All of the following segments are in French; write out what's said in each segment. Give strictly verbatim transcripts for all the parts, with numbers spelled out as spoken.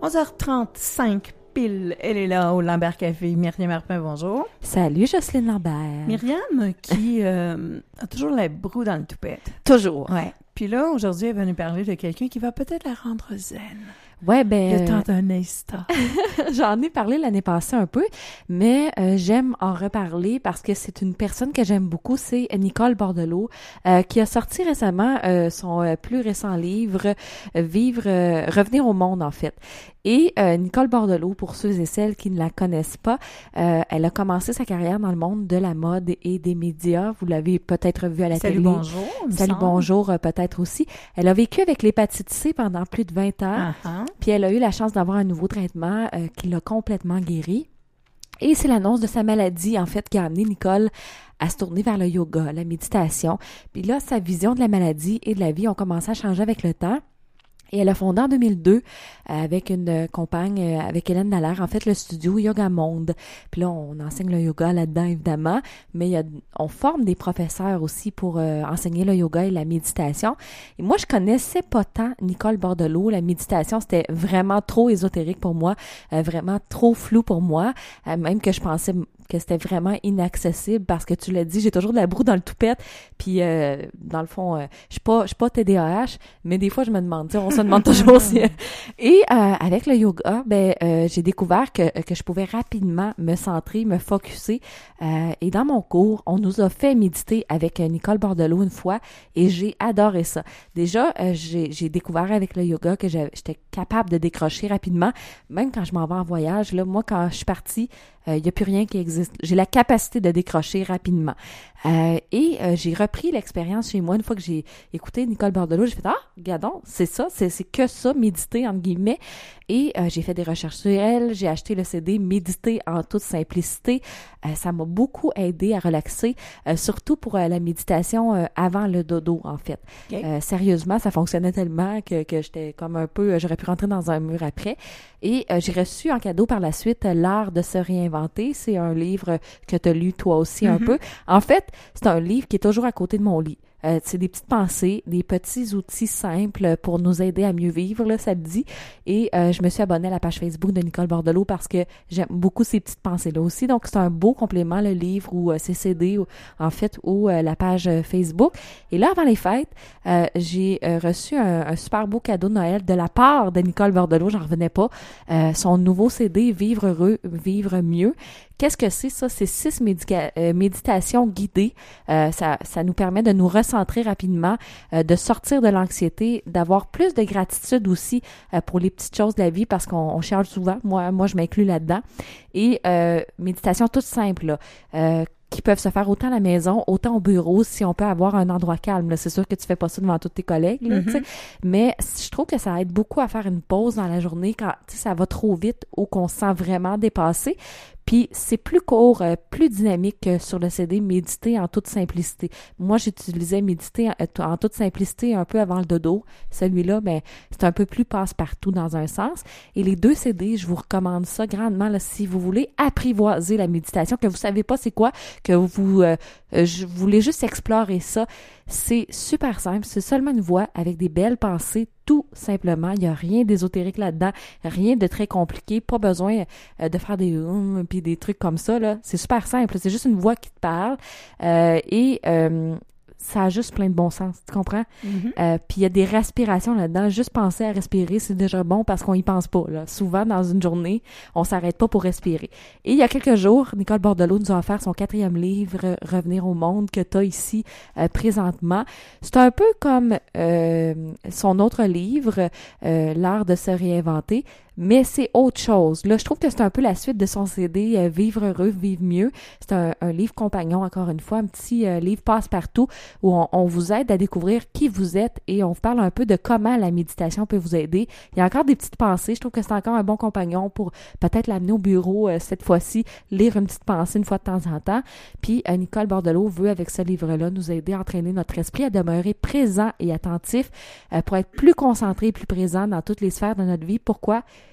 onze heures trente-cinq pile, elle est là au Lambert Café. Myriam Arpin, bonjour. Salut Jocelyne Lambert. Myriam qui euh, a toujours la broue dans le toupette. Toujours. Ouais. Puis là, aujourd'hui, elle va nous parler de quelqu'un qui va peut-être la rendre zen. Ouais, ben... Le temps d'un instant. J'en ai parlé l'année passée un peu, mais euh, j'aime en reparler parce que c'est une personne que j'aime beaucoup, c'est Nicole Bordelot, euh, qui a sorti récemment euh, son euh, plus récent livre, euh, Vivre, euh, Revenir au monde, en fait. Et euh, Nicole Bordelot, pour ceux et celles qui ne la connaissent pas, euh, elle a commencé sa carrière dans le monde de la mode et des médias. Vous l'avez peut-être vu à la Salut, télé. bonjour. Salut, bonjour, euh, peut-être aussi. Elle a vécu avec l'hépatite C pendant plus de vingt ans. Uh-huh. Puis elle a eu la chance d'avoir un nouveau traitement euh, qui l'a complètement guéri. Et c'est l'annonce de sa maladie, en fait, qui a amené Nicole à se tourner vers le yoga, la méditation. Puis là, sa vision de la maladie et de la vie ont commencé à changer avec le temps. Et elle a fondé en deux mille deux, euh, avec une euh, compagne, euh, avec Hélène Dallaire, en fait, le studio Yoga Monde. Puis là, on enseigne le yoga là-dedans, évidemment, mais il y a, on forme des professeurs aussi pour euh, enseigner le yoga et la méditation. Et moi, je connaissais pas tant Nicole Bordelot. La méditation, c'était vraiment trop ésotérique pour moi, euh, vraiment trop flou pour moi, euh, même que je pensais que c'était vraiment inaccessible parce que tu l'as dit, j'ai toujours de la broue dans le toupette, puis euh, dans le fond, euh, je suis pas je suis pas T D A H, mais des fois je me demande, tu sais, on se demande toujours si... Et euh, avec le yoga, ben euh, j'ai découvert que que je pouvais rapidement me centrer, me focusser, euh, et dans mon cours, on nous a fait méditer avec Nicole Bordelot une fois, et j'ai adoré ça. Déjà, euh, j'ai j'ai découvert avec le yoga que j'étais capable de décrocher rapidement, même quand je m'en vais en voyage, là, moi quand je suis partie, il euh, n'y a plus rien qui existe. J'ai la capacité de décrocher rapidement. Euh, et euh, j'ai repris l'expérience chez moi une fois que j'ai écouté Nicole Bordelot. J'ai fait « Ah, regardons, c'est ça, c'est, c'est que ça, méditer, entre guillemets. » Et euh, j'ai fait des recherches sur elle. J'ai acheté le C D « Méditer en toute simplicité ». Euh, ça m'a beaucoup aidé à relaxer, euh, surtout pour euh, la méditation euh, avant le dodo, en fait. Okay. Euh, sérieusement, ça fonctionnait tellement que, que j'étais comme un peu... Euh, j'aurais pu rentrer dans un mur après. Et euh, j'ai reçu en cadeau par la suite euh, « L'art de se réinventer ». C'est un livre que tu as lu toi aussi mm-hmm. un peu. En fait, c'est un livre qui est toujours à côté de mon lit. Euh, c'est des petites pensées, des petits outils simples pour nous aider à mieux vivre, là, ça te dit. Et euh, je me suis abonnée à la page Facebook de Nicole Bordelot parce que j'aime beaucoup ces petites pensées-là aussi. Donc, c'est un beau complément, le livre ou euh, ces C D, ou, en fait, ou euh, la page euh, Facebook. Et là, avant les fêtes, euh, j'ai euh, reçu un, un super beau cadeau de Noël de la part de Nicole Bordelot, j'en revenais pas. Euh, son nouveau C D, Vivre heureux, vivre mieux. Qu'est-ce que c'est ça? C'est six médica- euh, méditations guidées. Euh, ça, ça nous permet de nous recentrer rapidement, euh, de sortir de l'anxiété, d'avoir plus de gratitude aussi euh, pour les petites choses de la vie parce qu'on on charge souvent. Moi, moi, je m'inclus là-dedans. Et euh, méditation toute simple, là. Euh, qui peuvent se faire autant à la maison, autant au bureau, si on peut avoir un endroit calme. Là. C'est sûr que tu fais pas ça devant tous tes collègues, là, mm-hmm. tu sais. Mais je trouve que ça aide beaucoup à faire une pause dans la journée quand ça va trop vite ou qu'on se sent vraiment dépassé. Puis c'est plus court, euh, plus dynamique que sur le C D Méditer en toute simplicité. Moi, j'utilisais Méditer en, en toute simplicité un peu avant le dodo. Celui-là, ben, c'est un peu plus passe-partout dans un sens. Et les deux C D, je vous recommande ça grandement là, si vous voulez apprivoiser la méditation, que vous savez pas c'est quoi, que vous euh, je voulez juste explorer ça. C'est super simple, c'est seulement une voix avec des belles pensées, tout simplement. Il n'y a rien d'ésotérique là-dedans, rien de très compliqué, pas besoin euh, de faire des hum puis des trucs comme ça, là. C'est super simple, c'est juste une voix qui te parle euh, et euh, ça a juste plein de bon sens, tu comprends? Mm-hmm. Euh, puis il y a des respirations là-dedans. Juste penser à respirer, c'est déjà bon parce qu'on y pense pas, là. Souvent, dans une journée, on s'arrête pas pour respirer. Et il y a quelques jours, Nicole Bordelot nous a offert son quatrième livre, Revenir au monde, que tu as ici euh, présentement. C'est un peu comme euh, son autre livre, euh, L'art de se réinventer, mais c'est autre chose. Là, je trouve que c'est un peu la suite de son C D euh, Vivre heureux, vivre mieux. C'est un, un livre compagnon, encore une fois, un petit euh, livre passe-partout où on, on vous aide à découvrir qui vous êtes et on vous parle un peu de comment la méditation peut vous aider. Il y a encore des petites pensées. Je trouve que c'est encore un bon compagnon pour peut-être l'amener au bureau euh, cette fois-ci, lire une petite pensée une fois de temps en temps. Puis euh, Nicole Bordelot veut, avec ce livre-là, nous aider à entraîner notre esprit à demeurer présent et attentif euh, pour être plus concentré et plus présent dans toutes les sphères de notre vie. Pourquoi?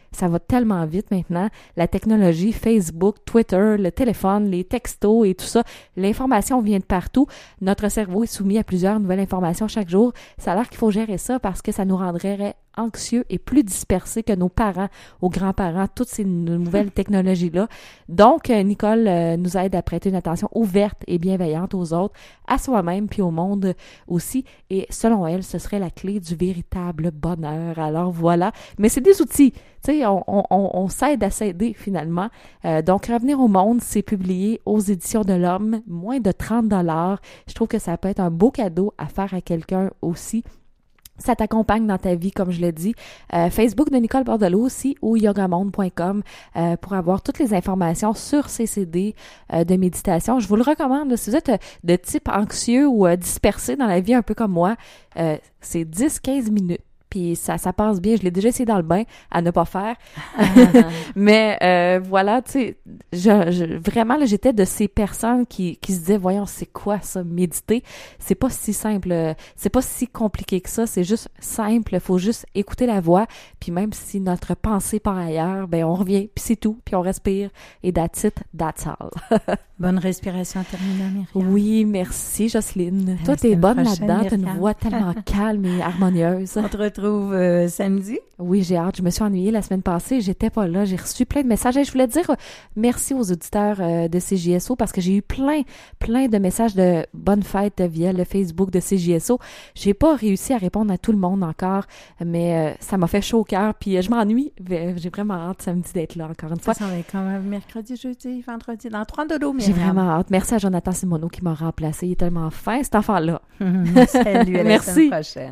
Ça va tellement vite maintenant. La technologie, Facebook, Twitter, le téléphone, les textos et tout ça, l'information vient de partout. Notre cerveau est soumis à plusieurs nouvelles informations chaque jour. Ça a l'air qu'il faut gérer ça parce que ça nous rendrait anxieux et plus dispersés que nos parents, aux grands-parents, toutes ces nouvelles technologies-là. Donc, Nicole euh, nous aide à prêter une attention ouverte et bienveillante aux autres, à soi-même puis au monde aussi. Et selon elle, ce serait la clé du véritable bonheur. Alors voilà. Mais c'est des outils. Tu sais, on, on, on s'aide à s'aider finalement. Euh, donc, Revenir au monde, c'est publié aux Éditions de l'Homme, moins de trente dollars. Je trouve que ça peut être un beau cadeau à faire à quelqu'un aussi. Ça t'accompagne dans ta vie, comme je l'ai dit. Euh, Facebook de Nicole Bordelot aussi, ou yogamonde point com euh, pour avoir toutes les informations sur ces C D euh, de méditation. Je vous le recommande. Là, si vous êtes euh, de type anxieux ou euh, dispersé dans la vie, un peu comme moi, euh, c'est dix à quinze minutes. Puis ça, ça passe bien. Je l'ai déjà essayé dans le bain à ne pas faire. Mais euh, voilà, tu sais, je, je, vraiment, là, j'étais de ces personnes qui, qui se disaient, voyons, c'est quoi ça, méditer? C'est pas si simple, c'est pas si compliqué que ça. C'est juste simple. Il faut juste écouter la voix. Puis même si notre pensée part ailleurs, ben on revient, puis c'est tout. Puis on respire. Et that's it, that's all. Bonne respiration terminée, Myriam. Oui, merci, Jocelyne. Toi, t'es bonne là-dedans. T'as une voix tellement calme et harmonieuse. On te retrouve euh, samedi. Oui, j'ai hâte. Je me suis ennuyée la semaine passée. J'étais pas là. J'ai reçu plein de messages. Et je voulais dire euh, merci aux auditeurs euh, de C J S O parce que j'ai eu plein, plein de messages de bonne fête via le Facebook de C J S O. J'ai pas réussi à répondre à tout le monde encore, mais euh, ça m'a fait chaud au cœur. Puis euh, je m'ennuie. J'ai vraiment hâte samedi d'être là encore une fois. Ça va être comme mercredi, jeudi, vendredi, dans trois dodo. J'ai vraiment hâte. Merci à Jonathan Simoneau qui m'a remplacé. Il est tellement fin, cet enfant-là. Salut, à la Merci. semaine prochaine.